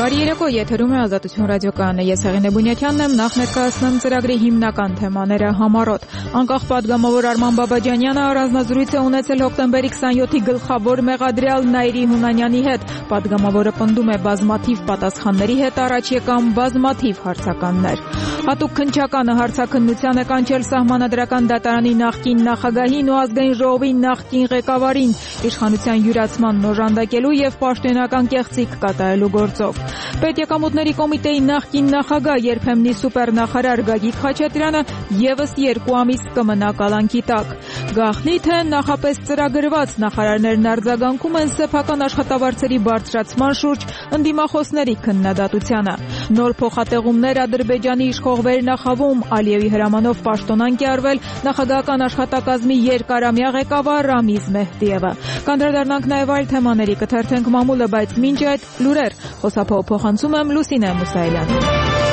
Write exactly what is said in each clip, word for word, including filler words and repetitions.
Բարի երեկո, եթերում է Ազատություն ռադիոկայանը։ Ես Հեղինե Բունյաթյանն եմ, նախ ներկայացնում ծրագրի հիմնական թեմաները համառոտ։ Անկախ պատգամավոր Արման Բաբաջանյանը առանձնազրույց է ունեցել հոկտեմբերի քսաներկուի գլխավոր մեղադրյալ Նայիրի Հունանյանի հետ։ Պատգամավորը պնդում է բազմաթիվ պատասխանների հետ առաջ եկան բազմաթիվ հարցականներ։ Հատուկ քննչականը հարցաքննության է կանչել Սահմանադրական դատարանի նախկին նախագահին ու Ազգային ժողովի նախկին ղեկավարին իշխանության յուրացման նոժանդակելու եւ պաշտոնական կեղծիք կատարելու գործով։ Պետեկամուտների կոմիտեի նախկին նախագահ, երբեմնի սուպերնախարար Գագիկ Խաչատրյանը եւս երկու ամիս կմնա կալանքի տակ։ Գաղտնի թե նախապես ծրագրված նախարարներն արձագանքում են սեփական աշխատավարձերի բարձրացման շուրջ ընդդիմախոսների քննադատությանը։ Նոր փոխատեղումներ Ադրբեջանի իշխող վերնախավում Ալիևի հրամանով պաշտոնանկ է արվել նախագահական աշխատակազմի երկարամյա ղեկավար Ռամիզ Մեհդիևը։ Կանդրադառնանք նաև այլ թեմաների, կթերթենք մամուլը, բայց մինչ այդ լուրեր։ Խոսափող փոխանցում եմ Լուսինե Մուսայելյանին։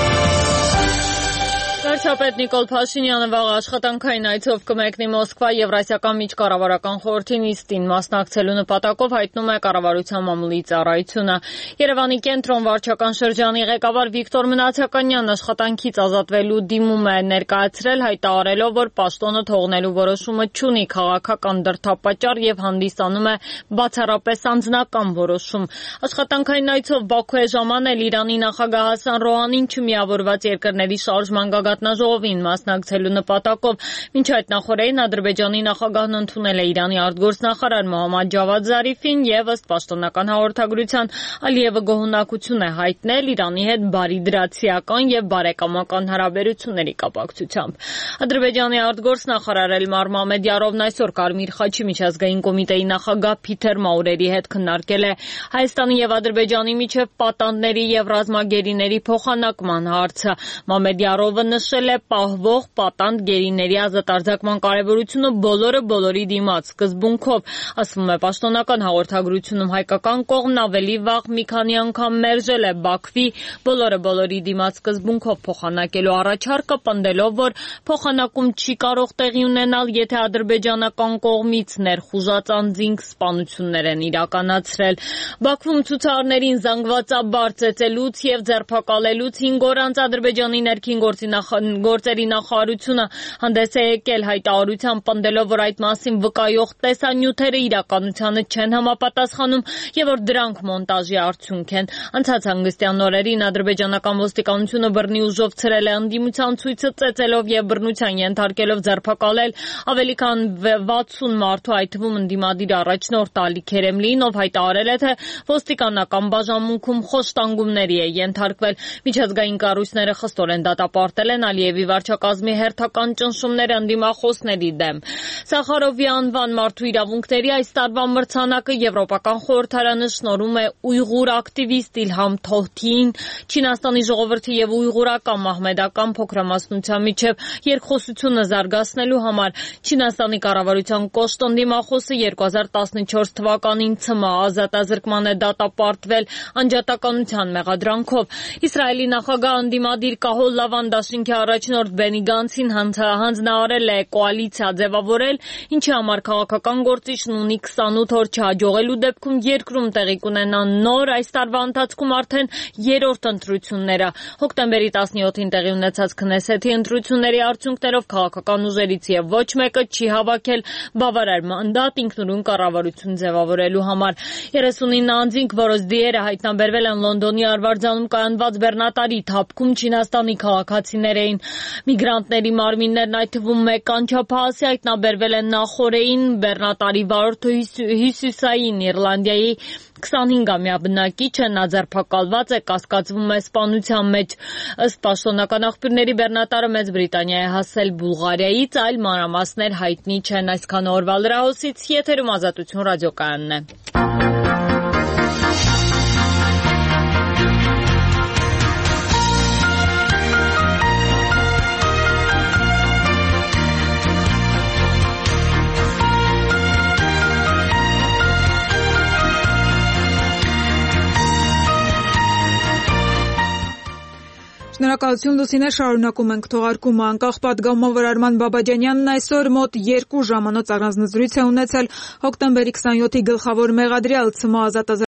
Վարչապետ Նիկոլ Փաշինյանը վաղ աշխատանքային այցով կմեկնի Մոսկվա Եվրասիական միջկառավարական խորհրդի նիստին մասնակցելու նպատակով հայտնում է կառավարության մամուլի ծառայությունը։ Երևանի կենտրոն վարչական շրջանի ղեկավար Վիկտոր Մնացականյանն աշխատանքից ազատվելու դիմում է ներկայացրել, հայտարարելով, որ պաշտոնը թողնելու որոշումը չունի քաղաքական դրդապատճառ եւ հանդիսանում է բացառապես անձնական որոշում։ Աշխատանքային այցով Բաքու է ժամանել Իրանի նախագահ Հասան Ռոհանին չմիավորված երկրների շարժման գագաթնաժողովին մասնակցելու նպատակով։ Մինչ այդ նախորդին Ադրբեջանի նախագահն ընդունել է Իրանի արտգործնախարար Մոհամմադ Ջավադ Զարիֆին եւ ըստ պաշտոնական հաղորդագրության Ալիևը գոհունակություն է հայտնել Իրանի հետ բարիդրացիական եւ բարեկամական հարաբերությունների կապակցությամբ։ Ադրբեջանի արտգործնախարար Էլմար Մամեդյարովն այսօր Կարմիր խաչի միջազգային կոմիտեի նախագահ Փիթեր Մաուրերի հետ քննարկել է Հայաստանի եւ Ադրբեջանի միջև պատանդների եւ ռազմագերիների փոխանակման հարցը։ Մամեդյարովը նշել է պահվող պատանդ գերիների ազատարձակման կարևորությունը բոլորը բոլորի դիմաց սկզբունքով։ Ասվում է պաշտոնական հաղորդագրությունում հայկական կողմն ավելի վաղ մի քանի անգամ մերժել է Բաքվի բոլորը բոլորի դիմաց սկզբունքով փոխանակելու առաջարկը, պնդելով, որ փոխանակում չի կարող տեղի ունենալ, եթե ադրբեջանական կողմից ներխուժած անձինք սպանություններ են իրականացրել։ Բաքվում ցուցարարներին զանգվածաբար ծեծելուց եւ ձերբակալելուց հինգ օր անց Ադրբեջանի ներքին գործերի նախարարությունը հանդես է եկել հայտարարությամբ, պնդելով, որ այդ մասին վկայող տեսանյութերը իրականությանը չեն համապատասխանում եւ որ դրանք մոնտաժի արդյունք են։ Անցած հանգստյան օրերին ադրբեջանական ոստիկանությունը բռնի ուժով ցրել է ընդդիմության ցույցը, ծեծելով եւ բռնության ենթարկելով ձերբակալել ավելի քան վաթսուն մարդու, այդ թվում ընդդիմադիր առաջնորդ Ալի Քերեմլին, ով հայտարարել է, թե ոստիկանական բաժանմունքում խոշտանգումների է ենթարկվել։ Միջազգային կառույցները խստորեն դատապարտել են Ալիևի վարչակազմի հերթական ճնշումները ընդդիմախոսների դեմ։ Սախարովի անվան մարդու իրավունքների այս տարվա մրցանակը Եվրոպական խորհրդարանը շնորհում է ուйղուր ակտիվիստ Իլհամ Թոհթիին։ Չինաստանի ժողովրդի եւ ուйղուրական մահմեդական փոքրամասնության միջև երկխոսությունը զարգացնելու համար Չինաստանի կառավարության կոշտ ընդդիմախոսը երկու հազար տասնչորս թվականին ՑՄ ազատազրկման է դատապարտվել անջատականության մեղադրանքով։ Իսրայելի նախագահ ընդդիմադիր Կահոլ Լավան դաշինքի առաջնորդ Բենի Գանցին հանձնարարել է կոալիցիա ձևավորել, ինչի համար քաղաքական գործիչն ունի քսանութ օր չհաջողելու դեպքում երկրում տեղի կունենան նոր այս տարվա ընթացքում արդեն երրորդ ընտրությունները։ Հոկտեմբերի տասնյոթին տեղի ունեցած Քնեսեթի ընտրությունների արդյունքներով քաղաքական ուժերից եւ ոչ մեկը չի հավաքել բավարար մանդատ ինքնուրույն կառավարություն ձևավորելու համար։ երեսունինը անձինք, որոնց դիերը հայտնաբերվել են Լոնդոնի Արվարձանում կայանված բեռնատարի թափքում, Չինաստանի քաղաքացիներ էին։ Միգրանտների մարմիններն, այդ թվում մեկ անչափահասի, հայտնաբերվել են նախօրեին բեռնատարի վարորդը Հյուսիսային Իռլանդիայի քսանհինգամյա բնակիչը, նա ձերբակալված է, կասկածվում է սպանության մեջ։ Ըստ պաշտոնական աղբյուրների բեռնատարը Մեծ Բրիտանիա է հասել Բուլղարիայից, այլ մանրամասներ հայտնի չեն։ Այսքան օրվա լրահոսից, եթերում Ազատություն ռադիոկայանն է։ Շնորհակալություն Լուսինե, շարունակում ենք թողարկումը։ Անկախ պատգամավոր Արման Բաբաջանյանն այսօր մոտ երկու ժամանոց առանձնազրույց է ունեցել հոկտեմբերի քսաներկուի գլխավոր մեղադրյալ ՑՄ ազատ